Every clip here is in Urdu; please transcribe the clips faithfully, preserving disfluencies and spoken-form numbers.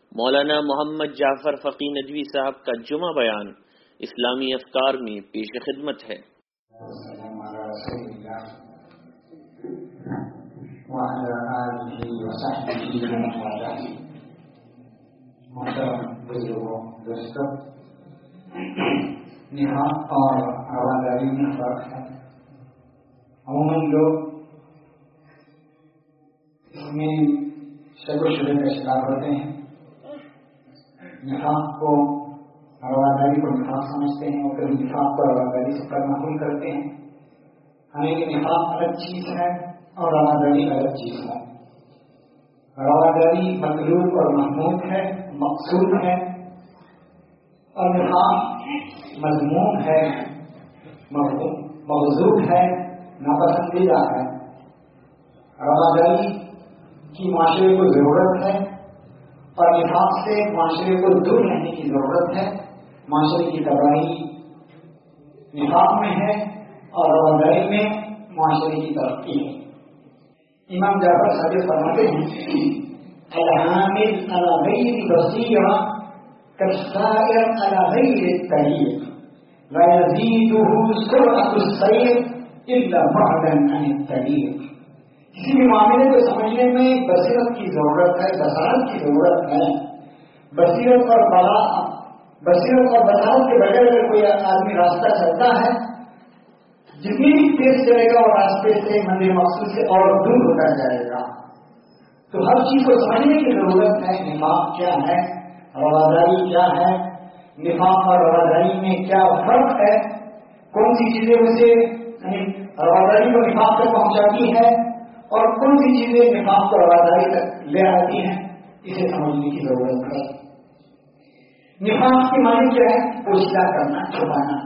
مولانا محمد جعفر فقی ندوی صاحب کا جمعہ بیان اسلامی افکار میں پیش خدمت ہے۔ دوستوں، نفاق اور رواداری میں فرق ہے۔ عموماً لوگ اس میں شک و شبہ کا شکار ہوتے ہیں، نفاق کو رواداری کو نفاق سمجھتے ہیں اور پھر نفاق کو رواداری سے پرمحول کرتے ہیں۔ ہمیں نفاق الگ چیز ہے اور رواداری الگ چیز ہے۔ رواداری مطلوب اور محمود ہے، مقصود ہے، اور نفاق مذموم ہے، مغضوب ہے، ناپسندیدہ ہے۔ رواداری کی معاشرے کو ضرورت ہے اور نفاق سے معاشرے کو دور رہنے کی ضرورت ہے۔ معاشرے کی تباہی نفاق میں ہے اور رواداری میں معاشرے کی ترقی ہے۔ امام جعفر صادق فرماتے ہیں، العامل على غیر بصیرہ كالسائر على غیر الطریق لا يزيده سرعة السیر الا بعدا عن الطریق۔ کسی بھی معاملے کو سمجھنے میں بصیرت کی ضرورت ہے، بصارت کی ضرورت ہے۔ بصیرت اور بلا بصیرت اور بصارت کے بغیر اگر کوئی آدمی راستہ چلتا ہے، جتنی بھی تیز چلے گا اور راستے سے منزل مقصود سے اور دور ہوتا جائے گا۔ تو ہر چیز کو سمجھنے کی ضرورت ہے۔ نفاق کیا ہے، رواداری کیا ہے، نفاق اور رواداری میں کیا فرق ہے، کون سی چیزیں اسے یعنی رواداری کو نفاق تک پہنچاتی ہے اور کون سی چیزیں نفاق کو رواداری تک لے آتی ہیں، اسے سمجھنے کی ضرورت ہے۔ نفاق کی معنی کیا ہے؟ پوشیدہ کرنا، چھپانا۔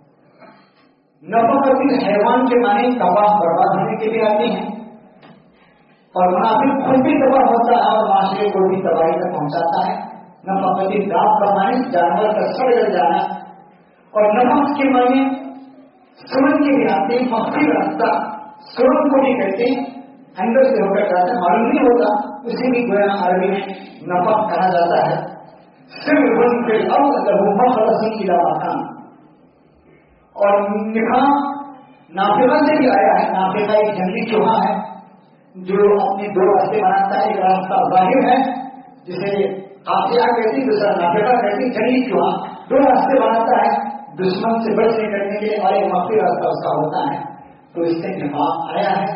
نفاق حیوان کے معنی تباہ برباد ہونے کے لیے آتے ہیں، اور منافق خود بھی تباہ ہوتا ہے اور معاشرے کو بھی تباہی تک پہنچاتا ہے۔ نفاقتی داغ کا معنی جانور کا سڑ گل جانا، اور نفاق کے معنی سمجھ کے بھی آتے ہیں، مخفی راستہ سرن کو بھی کہتے ہیں، اندر سے ہو کر جاتا ہے، معلوم نہیں ہوتا، اسے بھی گویا عربی میں نفاق کہا جاتا ہے۔ صرف بن کے اور نفاق نافقہ سے بھی آیا ہے۔ نافقہ ایک جنگلی چوہا ہے جو اپنے دو راستے بناتا ہے، ایک راستہ ظاہر ہے جسے قافیہ کہتی، دوسرا نافقہ کہتی۔ جنگلی چوہا دو راستے بناتا ہے دشمن سے بچنے کرنے کے لیے، اور ایک مخفی راستہ اس کا ہوتا ہے۔ تو اس سے نفاق آیا ہے۔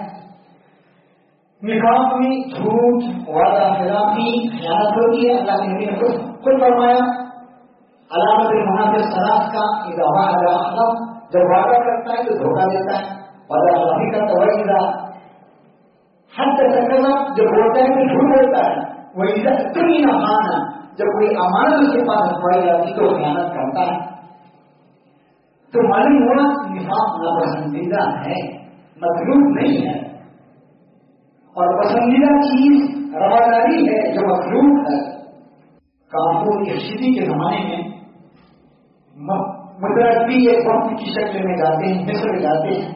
نفاق میں جھوٹ، وعدہ خلافی، خیانت ہوتی ہے۔ اللہ کے نبی نے خود خود فرمایا، علامت المنافق ثلاث کا اذا وعد اخلف، جب وعدہ کرتا ہے تو دھوکہ دیتا ہے۔ وعدہ خلافی کا توعیدہ، حد تک جب بولتا ہے تو جھوٹ بولتا ہے۔ وہ عزت تمہیں نہ خانہ، جب کوئی امانت اس کے پاس رکھوائی جاتی تو خیانت کرتا ہے۔ تو معلوم ہوا نفاق ناپسندیدہ ہے، مطلوب نہیں ہے، اور پسندیدہ چیز رواداری ہے جو مطلوب ہے۔ کافور یشیدی کے زمانے میں مترقی ایک وقت کی شکل میں جاتے ہیں، مصر جاتے ہیں۔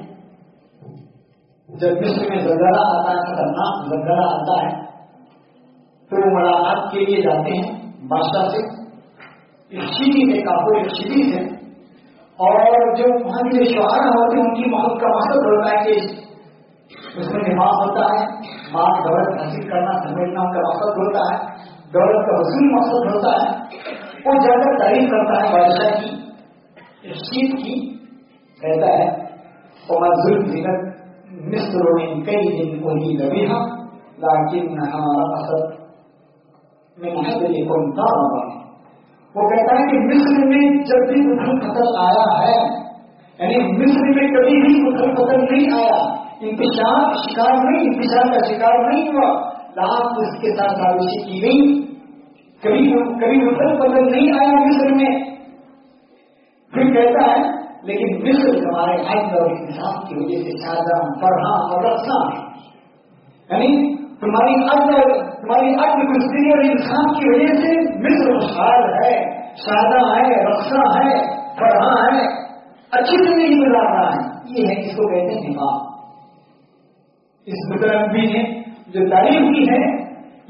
جب مصر میں زلزلہ آتا ہے، خطرناک زلزلہ آتا ہے، تو وہ ملاقات کے لیے جاتے ہیں بادشاہ سے، یشیدی میں کافور یشیدی سے، اور جو وہاں کے شعراء ہوتے ہیں ان کی موت کا مقصد ہوتا ہے کہ اس میں نفاق ہوتا ہے، مال دولت حاصل کرنا سمجھنا ان کا مقصد ہوتا ہے، دولت کا وصول مقصد ہوتا ہے۔ وہ زیادہ تعریف کرتا ہے بادشاہ کی، اس چیز کی، کہتا ہے وما زلزلت مصر من کید ارید بها لکنها رقصت من حبلکم ضربا۔ وہ کہتا ہے کہ مصر میں جب بھی اتھل پتھر آیا ہے، یعنی مصر میں کبھی بھی اتھل پتھر نہیں آیا، انتشار شکار نہیں، انتشار کا شکار نہیں ہوا، لاکھ اس کے ساتھ سازشیں کی گئی، کبھی کبھی اتھل پتھر نہیں آیا مصر میں۔ پھر کہتا ہے لیکن مصر ہمارے عدل اور انصاف کی وجہ سے شاداں فرحاں اور رقصاں ہے، یعنی تمہاری عدل تمہاری عدل گستری اور انصاف کی وجہ سے مصر خوشحال ہے، شاداں ہے، رقصاں ہے، فرحاں ہے، اچھی زندگی گزار رہا ہے۔ یہ ہے جس کو کہتے ہیں نفاق۔ اس متربی نے جو تعریف کی ہے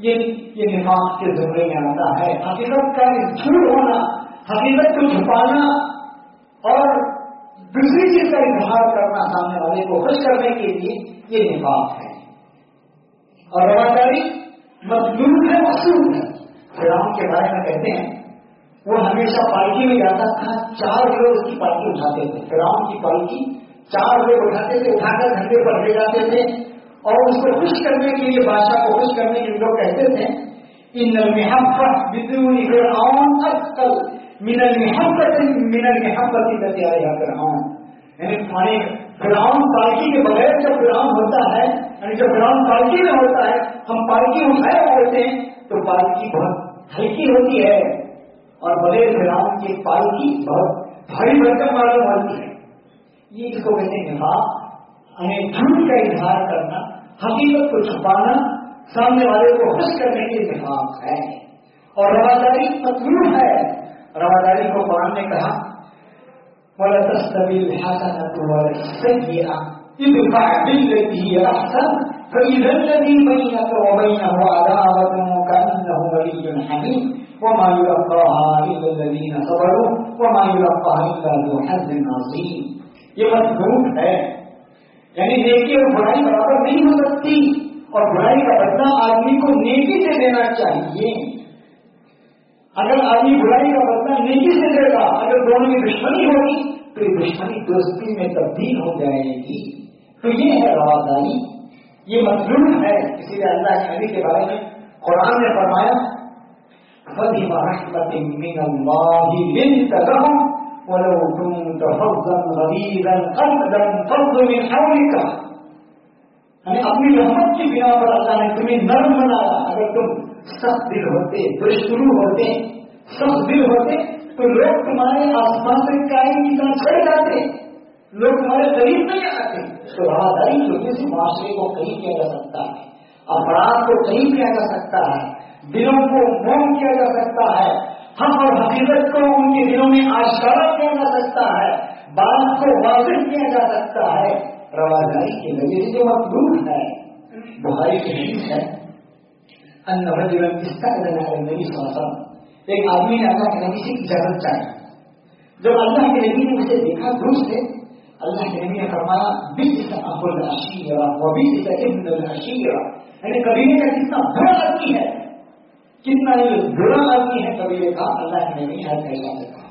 یہ یہ نفاق کے زمرے میں آتا ہے. حقیقت کا جھوٹ ہونا, حقیقت کو چھپانا اور دوسری چیز کا اظہار کرنا سامنے والے کو خوش کرنے کے لیے, یہ نفاق ہے. اور رواداری مطلوب ہے, مقصود ہے. فرعون کے بارے میں کہتے ہیں وہ ہمیشہ پالکی میں جاتا تھا, چار لوگ اس کی پالکی اٹھاتے تھے. فرعون کی پالکی چار لوگ اٹھاتے تھے, اٹھا کر گھنٹے پر لے جاتے تھے اور اس کو خوش کرنے کے لیے, بادشاہ کو خوش کرنے کے لیے لوگ کہتے تھے ان المحبت بدون فرعون اثقل من المحبت من المحبت التي عليها فرعون. یعنی تمہارے فرعون پالکی کے بغیر جب فرعون ہوتا ہے, یعنی جب فرعون پالکی میں ہوتا ہے, ہم پالکی اٹھائے ہوتے ہیں تو پالکی بہت ہلکی ہوتی ہے اور بغیر فرعون کی پالکی بہت بھاری بھرکم معلوم ہوتی ہے. یہ اس کو کہتے ہیں نفاق, یعنی جھوٹ کا اظہار کرنا, حقیقت کو چھپانا, سامنے والے کو خوش کرنے کے نفاق ہے. اور رواداری مطلوب ہے. رواداری کو قرآن نے کہا وَلَا تَسْتَوِي الْحَسَنَةُ وَلَا السَّيِّئَةُ ادْفَعْ بِالَّتِي هِيَ أَحْسَنُ فَإِذَا الَّذِي بَيْنَكَ وَبَيْنَهُ عَدَاوَةٌ كَأَنَّهُ وَلِيٌّ حَمِيمٌ وَمَا يُلَقَّاهَا إِلَّا الَّذِينَ صَبَرُوا وَمَا يُلَقَّاهَا إِلَّا ذُو حَظٍّ عَظِيمٍ. یہ مطلوب ہے, یعنی نیکی اور برائی برابر نہیں ہو سکتی, اور برائی کا بدلہ آدمی کو نیکی سے دینا چاہیے. اگر آدمی برائی کا بدلہ نیکی سے دے گا, اگر دونوں کی دشمنی ہوگی تو یہ دشمنی دوستی میں تبدیل ہو جائے گی. تو یہ ہے رواداری, یہ مطلوب ہے. اسی لیے اللہ کے نبی کے بارے میں قرآن نے فرمایا فَبِمَا رَحْمَةٍ مِّنَ اللَّهِ لِنتَ لَهُمْ وَلَوْ كُنتَ فَظًّا غَلِيظَ الْقَلْبِ لَانفَضُّوا مِنْ حَوْلِكَ. یعنی اپنی رحمت کی بنا پر اللہ نے تمہیں نرم بنایا. اگر تم سخت دل ہوتے, دشمنو ہوتے, سخت دل ہوتے تو لوگ تمہارے آسمان سے کائیں کی طرح چھڑ جاتے, لوگ تمہارے قریب نہیں آتے. تو رواداری کی وجہ سے معاشرے کو قریب کیا جا سکتا ہے, افراد کو قریب کیا جا سکتا ہے, دلوں کو موم کیا جا سکتا ہے, حق اور حقیقت کو ان کے دلوں میں آشکارا کیا جا سکتا ہے, بات کو واضح کیا جا سکتا ہے. رواداری کے وجہ سے جو مطلوب ہے. بخاری کی حدیث ہے ان رجلا استأذن على النبي صلی اللہ علیہ وسلم, ایک آدمی نے اللہ کے نبی سے اجازت چاہی. جب اللہ کے نبی نے اسے دیکھا دور سے, اللہ کے نبی نے فرمایا بئس اخو العشیرہ وبئس ابن العشیرہ. یعنی قبیلے کا کتنا برا آدمی ہے, کتنا یہ برا آدمی ہے قبیلے کا. اللہ کے نبی نے ایسا دیکھا.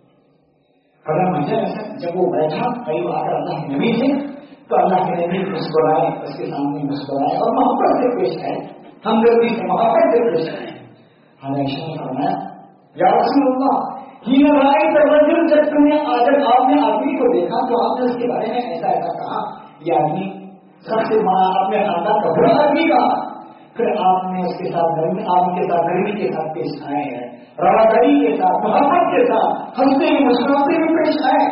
جب وہ بیٹھا قریب آ کر اللہ کے نبی سے, تو اللہ کے نبی مسکرائے, اس کے سامنے مسکرائے اور محبت سے پیش آئے, ہمدردی سے محبت سے پیش آئے. ہمیشہ نے فرمایا یا رسول اللہ ہی لڑائی ترجم, جب تم نے آج آپ نے آدمی کو دیکھا تو آپ نے اس کے بارے میں ایسا ایسا کہا, یہ آدمی سب سے بڑا اپنے خاندان کا برا آدمی کہا. پھر آپ نے اس کے ساتھ گرمی, آپ کے ساتھ گرمی کے ساتھ پیش آئے ہیں, رواداری کے ساتھ, محبت کے ساتھ, ہنستے مسکراتے ہوئے پیش آئے.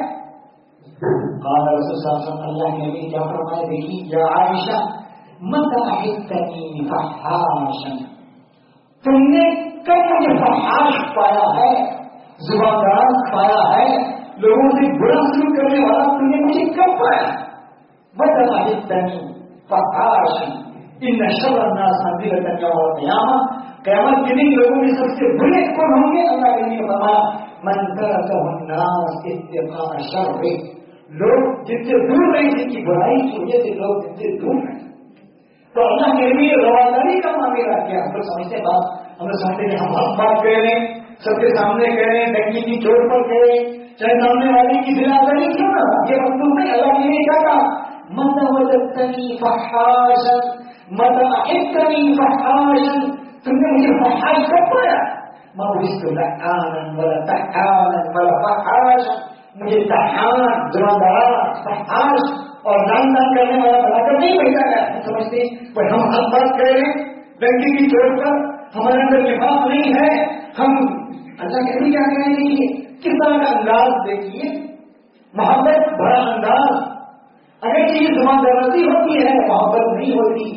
قال رسول صلی اللہ علیہ وسلم, اللہ کے نبی کیا فرمائے, دیکھیے یا عائشہ متى أحبتني فحاشا, تم نے کب مجھے فحاش پایا ہے, زبان دراز پایا ہے, لوگوں سے برا سلوک کرنے والا تم نے مجھے کب پایا. متى أحبتني فحاشا ان شر الناس منزلة يوم القيامة, قیامت کے دن لوگوں میں سب سے برے کون ہوں گے. اللہ کے نبی نے فرمایا من تركه الناس اتقاء شره, لوگ جن سے دور نہیں, جن کی برائی کی وجہ سے لوگ جن سے دور ہیں. تو اللہ کے نبی رواداری کا معاملہ کیا. ہم لوگ سمجھتے بات, ہم لوگ سمجھتے ہیں ہم حق بات کہہ رہے ہیں, سب کے سامنے کہہ رہے ہیں, ڈنکی کی چوٹ پر کہہ رہے ہیں, چاہے سامنے والے کی دل آزاری کیوں نہ, یہ مطلب نہیں. اللہ کے نبی کیا کہا متى وجدتني فحاشا متى أحبتني فحاشا, تم نے مجھے فحاش کب پایا. ما بست لعانا ولا تحانا ولا فحاشا, مجھے تحان, دراندراز, فحاش اور دان دان کرنے والا بنا کر نہیں بھیجا گیا. سمجھتے کوئی ہم حق بات کر رہے ہیں, ڈنکی کی چوٹ پر, ہمارے اندر نفاق نہیں ہے. ہم اللہ کے لیے کیا کہیں گے, کس طرح کا انداز دیکھیے, محبت بڑا انداز. اگر یہ زبان دراز ہوتی ہے, محبت نہیں ہوتی.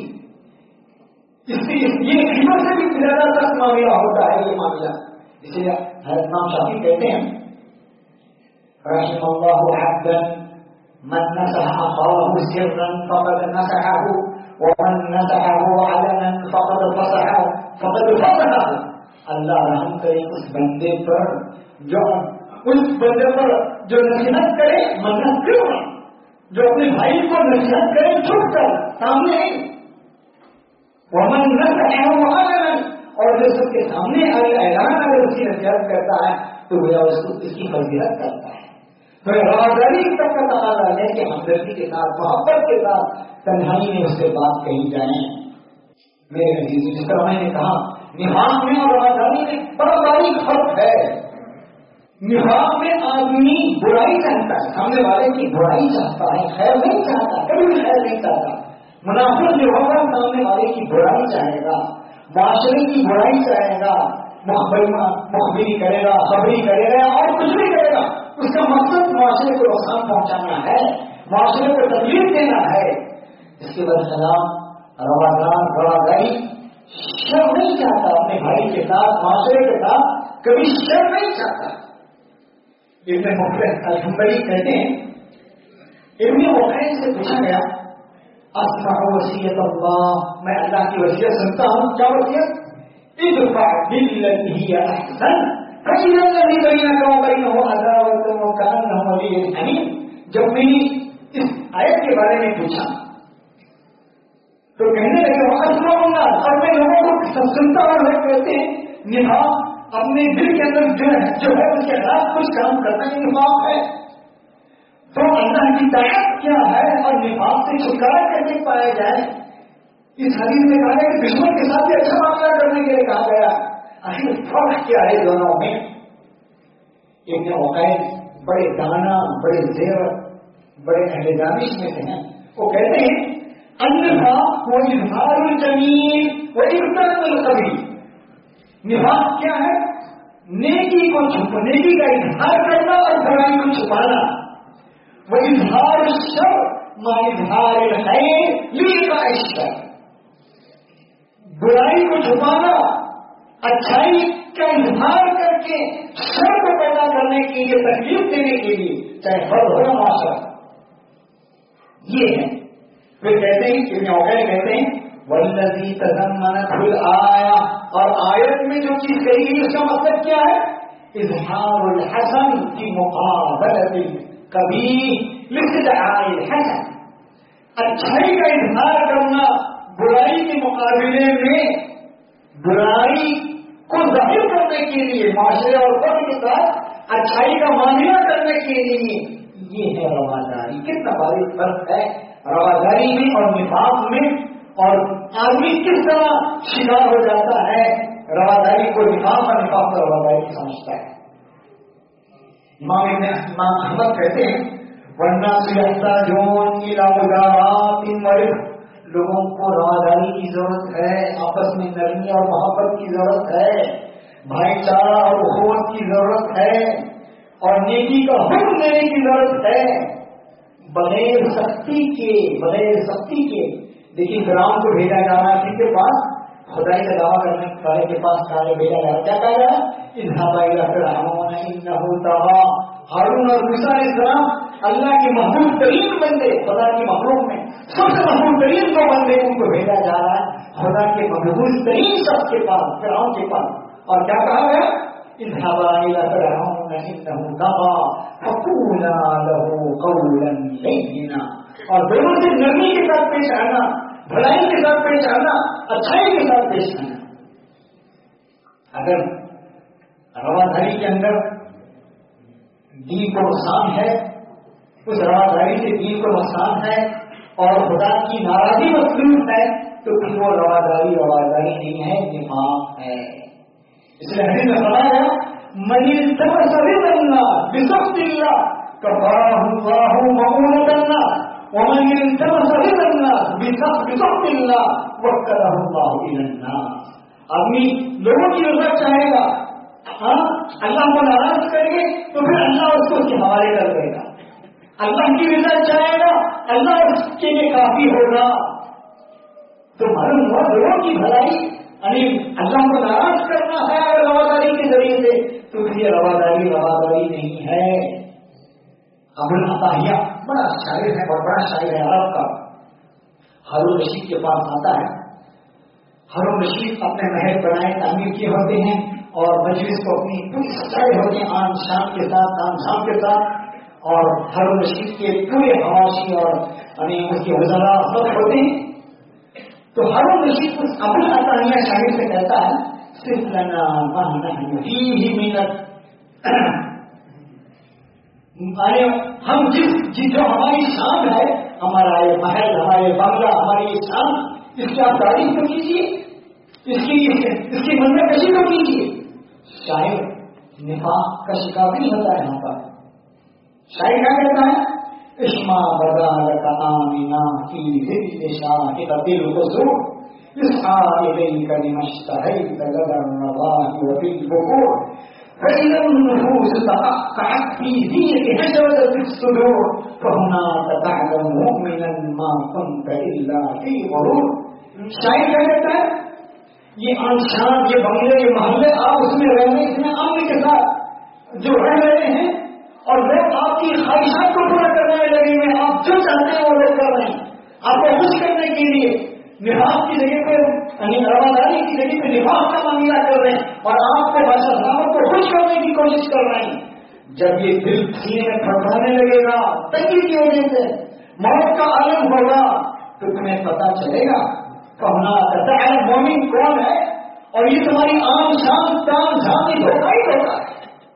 اس سے یہ قیمت سے بھی زیادہ سخت معاملہ ہوتا ہے یہ معاملہ. اس لیے حضرت امام شافعی کہتے ہیں رحم اللہ عبدا من نصح اخاه سرا فقد نصحه ومن نصحه علنا فقد فصحه فقد فصحه. اللہ رحم کرے اس بندے پر جو اس بندے پر جو نصیحت کرے مدد کیوں ہے، جو اپنے بھائی کو نصیحت کرے چھپ کر سامنے. ومن نصحه علنا، اور جو سب کے سامنے اعلان اگر اس کی نصیحت کرتا ہے تو وہ اس کو اس کی فضیلت کرتا ہے. تو رواداری تک کا تقاضا ہے کہ ہمدردی کے ساتھ محبت کے ساتھ تنہائی میں اس سے بات کہی جائے. میرے عزیز، جس طرح میں نے کہا نفاق میں اور رواداری میں بڑا باریک فرق ہے. نفاق میں آدمی برائی چاہتا ہے، سامنے والے کی برائی چاہتا ہے، خیر نہیں چاہتا، کبھی بھی خیر نہیں چاہتا. منافق جو ہوگا سامنے والے کی برائی چاہے گا، معاشرے کی برائی چاہے گا، مخبری کرے گا، خبری کرے گا اور کچھ بھی کرے گا. اس کا مقصد معاشرے کو نقصان پہنچانا ہے، معاشرے کو تکلیف دینا ہے. اس کے برخلاف روادار رواداری شر نہیں چاہتا، اپنے بھائی کے ساتھ معاشرے کے ساتھ کبھی شر نہیں چاہتا. ابن مفلح الحنبلی کہتے ہیں، ابن مفلح سے پوچھا گیا اسمع وصیت اللہ، میں اللہ کی وصیت سنتا ہوں. کیا وصیت؟ ادفع بالتي هي احسن فإذا الذي بينك وبينه عداوة وكأنه ولي حميم. جب میں اس آیت کے بارے میں پوچھا تو کہنے لگے وہ اسمع الناس، اور میں لوگوں کو سنتا ہوں. وہ کہتے ہیں نفاق اپنے دل کے اندر جو ہے جو ہے اس کے خلاف کچھ کام کرنا یہ نفاق ہے. تو اللہ کی طاقت کیا ہے اور نفاق سے چھٹکارا کیسے پایا جائے؟ اس حدیث میں کہا ہے کہ دشمن کے ساتھ بھی اچھا معاملہ کرنے کے لیے کہا گیا. آخر فرق کیا ہے دونوں میں؟ ابن عقیل بڑے دانا، بڑے زیر، بڑے اہل دانش میں سے ہیں. وہ کہتے ہیں النفاق وہ اظہار الجمیل و ابطال القبیح. نفاق کیا ہے؟ نیکی کو چھپ نیکی کا اظہار کرنا اور برائی کو چھپانا. وہ اظہار الشر ما اظہار الخیر لإيقاع الشر. برائی کو چھپانا، اچھائی کا اظہار کر کے شر کو پیدا کرنے کے لیے، تکلیف دینے کے لیے، چاہے فرد ہو یا معاشرہ. یہ ہے. پھر کہتے ہیں ابن عقیل کہتے ہیں والذی تضمنت الآیہ، اور آیت میں جو چیز کہی گئی اس کا مطلب کیا ہے؟ اظہار الحسن کی مقابلۃ القبیح لاستدعاء الحسن. اچھائی کا اظہار کرنا برائی کے مقابلے میں برائی کو ظاہر کرنے کے لیے، معاشرے اور فرد کے ساتھ اچھائی کا معاملہ کرنے کے لیے، یہ ہے رواداری. کتنا بڑا فرق ہے رواداری میں اور نفاق میں، اور آدمی کس طرح شکار ہو جاتا ہے رواداری کو نفاق اور نفاق کو رواداری سمجھتا ہے. امام امام احمد کہتے ہیں والناس يحتاجون الى مدارات، لوگوں کو رواداری کی ضرورت ہے، آپس میں نرمی اور محبت کی ضرورت ہے، بھائی چارہ اور اخوت کی ضرورت ہے، اور نیکی کا حکم دینے کی ضرورت ہے بغیر سختی کے. بغیر سختی کے دیکھیے فرعون کو بھیجا جا رہا ہے کس کے پاس؟ خدائی کا دعویٰ کرنے والے کے پاس کہا بھیجا جا رہا ہے. کیا کہا جا رہا ہے؟ اذهب الى فرعون انه طغى. ہارون اور موسیٰ علیہ السلام اللہ کے محبوب ترین بندے، خدا کی مخلوق میں سب سے محبوب ترین دو بندے ان کو بھیجا جا رہا ہے خدا کے محبوب ترین شخص کے پاس، فرعون کے پاس. اور کیا کہا گیا؟ اذهب الى فرعون انه طغى فقولا له قولا لینا. اور دونوں سے نرمی کے ساتھ پیش آنا، بھلائی کے ساتھ پیش آنا، اچھائی کے ساتھ پیش آنا. اگر رواداری کے اندر دین کو نقصان ہے، اس رواداری سے دین کو نقصان ہے اور خدا کی ناراضی مطلوب ہے، تو پھر وہ رواداری رواداری نہیں ہے، نفاق ہے. اس لیے حدیث میں فرمایا من التمس رضا الناس بسخط اللہ کفاہ اللہ مؤونۃ الناس ومن التمس رضا الناس بسخط اللہ وکلہ اللہ الی الناس. آدمی لوگوں کی رضا چاہے گا، ہاں اللہ کو ناراض کریں گے تو پھر اللہ اس کو اس کے حوالے کر دے گا. اللہ کی رضا چاہے گا، اللہ اس کے لیے کافی ہوگا. تو معلوم ہوا لوگوں کی بھلائی یعنی اللہ کو ناراض کرنا ہے اگر رواداری کے ذریعے سے، تو پھر یہ رواداری رواداری نہیں ہے. ابو العطیہ بڑا شاعر ہے اور بڑا شاعر ہے عرب کا. ہارون رشید کے پاس آتا ہے. ہارون رشید اپنے محل بنائے تعمیر کیے ہوتے ہیں اور مجلس کو اپنی پوری سجائے ہوتے ہیں آن شان کے ساتھ آن شان کے ساتھ. اور ہارون رشید کے پورے حواشی اور یعنی اس کے وزراء سب ہوتے ہیں. تو ہارون رشید اس ابو العطانیہ شاعر سے کہتا ہے صرف لنا ما نحن فیہ من ہم جس جو ہماری شان ہے, ہمارا یہ محل, ہمارے بنگلہ, ہماری یہ شان, اس کی آپ تعریف تو کیجیے, اس کی اس کی منظر کشی تو کیجیے. شاعر نفاق کا شکار نہیں ہوتا ہے. یہاں پر شاعر کیا کہتا ہے؟ اشما بدال کا آمینا کی ذل شاہ کا دل کو زور اس آئے کا نمشتہی تغدر نواہی و بالبقور فإذا النفوس تقطعت في دينك هجرة الصدور فهناك تعلم مؤمنا ما كنت إلا في غرور. شاعر کیا کہتا ہے؟ یہ آنشان, یہ بنگلے, یہ محلے آپ اس میں رہنے, اس میں امن کے ساتھ جو رہ رہے ہیں اور لوگ آپ کی خواہشات کو پورا کرنے میں لگے ہوئے, آپ جو چاہتے ہیں وہ لوگ کر رہے ہیں. آپ کو خوش کرنے کے لیے نفاق کی جگہ پہ یعنی رواداری کی جگہ پہ نفاق کا معاملہ کر رہے ہیں اور آپ کو بادشاہ سلامت کو خوش کرنے کی کوشش کر رہے ہیں. جب یہ دل سینے میں پھٹکانے لگے گا تنگی کی وجہ سے, موت کا عالم ہوگا, تو تمہیں پتا چلے گا کہنا کہتا ہے مومن کون ہے اور یہ تمہاری عام شان تام جھانی دھوکہ ہی دھوکہ ہے.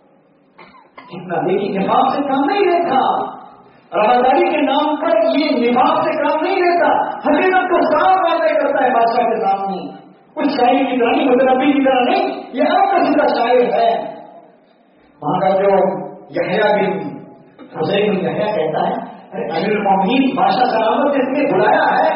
اتنا دیکھی نفاق سے کام نہیں لیتا, رواداری کے نام پر یہ نفاق سے کام نہیں لیتا, حقیقت کو صاف واضح کرتا ہے بادشاہ کے سامنے. کچھ شاعری کی طرح نہیں, متنبی کی طرح نہیں, یہ آپ کا سیدھا شاعر ہے. وہاں کا جو یحییٰ بن حسین بن یحییٰ کہتا ہے امیر المومنین بادشاہ سلامت نے اس میں بلایا ہے,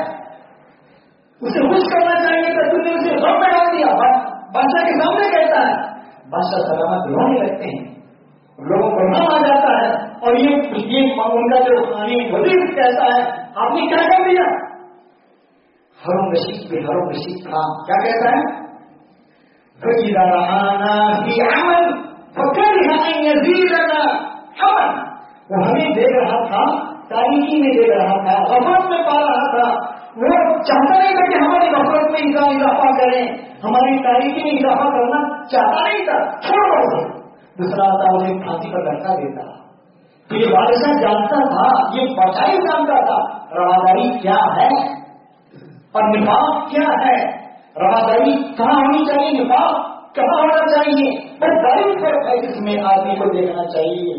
اسے خوش کرنا چاہیے کہ تم نے اسے غم میں ڈال دیا. بادشاہ کے سامنے کہتا ہے, بادشاہ سلامت رونے لگتے ہیں, لوگوں کو غم آ جاتا ہے اور یہ ان کا جو وزیر کہتا ہے آپ نے کیا کر دیا. ہارون رشید پہ ہارون رشید تھا, کیا کہتا ہے؟ فَإِذَا رَآنَا فِي عَمَلٍ فَكَرِهَ أَن يَزِيدَنَا عَمَلًا. وہ ہمیں دیکھ رہا تھا, تاریکی میں دیکھ رہا تھا, غفلت میں پا رہا تھا, وہ چاہتا نہیں تھا کہ ہماری غفلت میں اضافہ کریں, ہماری تاریکی میں اضافہ کرنا چاہتا نہیں تھا, چھوڑو. دوسرا آتا انہیں پھانسی پر لٹکا دیتا. تو یہ بادشاہ جانتا تھا, یہ بادشاہ جانتا تھا رواداری کیا ہے اور نفاق کیا ہے. رواداری کہاں ہونی چاہیے, نفاق کہاں ہونا چاہیے, بس بڑی فرق ہے جس میں آدمی کو دیکھنا چاہیے.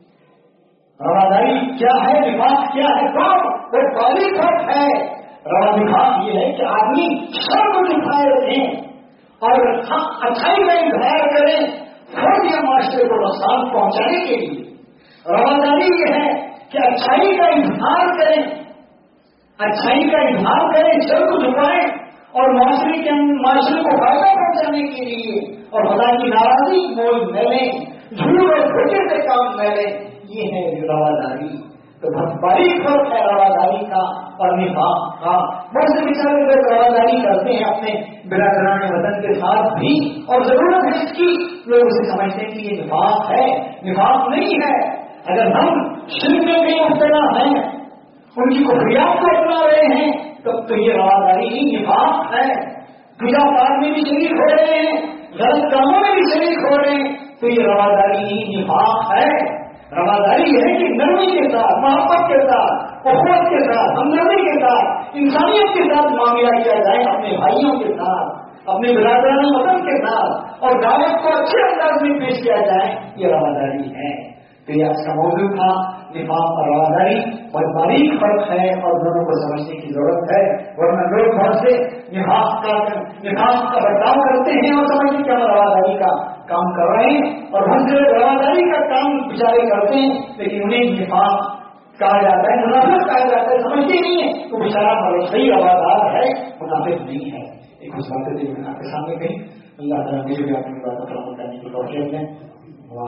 رواداری کیا ہے, نفاق کیا ہے, کون وہ بڑی فرق ہے. روا نفاق یہ ہے کہ آدمی شر کو چھپائے رکھیں اور اچھائی کا اظہار کریں فرد یا معاشرے کو نقصان پہنچانے کے لیے. رواداری یہ ہے کہ اچھائی کا اظہار کریں, اچھائی کا اظہار کریں, شر کو چھپائیں اور معاشرے کے معاشرے کو فائدہ پہنچانے کے لیے اور خدا کی ناراضی مول نہ لیں, جھوٹ اور دھوکے سے کام نہ لیں. یہ ہے رواداری. تو بہت بڑی فرق ہے رواداری کا اور نفاق کا. بہت سے بیچارے لوگ رواداری کرتے ہیں اپنے برادران وطن کے ساتھ بھی اور ضرورت ہے اس کی, لوگ اسے سمجھتے ہیں کہ یہ نفاق ہے. نفاق نہیں ہے. اگر ہم شرک میں بھی مبتلا ہیں, ان کی کفریات کو اپنا رہے ہیں, تب تو یہ رواداری ہی نفاق ہے. پوجا پاٹ میں بھی شریک ہو رہے ہیں, غلط کاموں میں بھی شریک ہو رہے ہیں, تو یہ رواداری ہی نفاق ہے. رواداری ہے کہ نرمی کے ساتھ, محبت کے ساتھ, اخوت کے ساتھ, ہمدردی کے ساتھ, انسانیت کے ساتھ معاملہ کیا جائے اپنے بھائیوں کے ساتھ, اپنے برادران وطن کے ساتھ اور دعوت کو اچھے انداز میں پیش کیا جائے. یہ رواداری ہے. تو یہ آج کا موضوع تھا, نفاق اور رواداری. بہت باریک فرق ہے اور دونوں کو سمجھنے کی ضرورت ہے, ورنہ لوگ بہت سے نفاق کا نفاق کا برتاؤ کرتے ہیں اور سمجھتے کہ ہم رواداری کا کام کر رہے ہیں اور ہم جو رواداری کا کام بیچارے کرتے ہیں لیکن انہیں نفاق کہا جاتا ہے, منافق کہا جاتا ہے. سمجھتے نہیں ہے تو بیچارہ صحیح روادار ہے, منافق نہیں ہے. ایک اس بات سے آپ کے سامنے کہیں اللہ تعالیٰ میرے بھی اپنی بات کرنے کی توفیق دیں.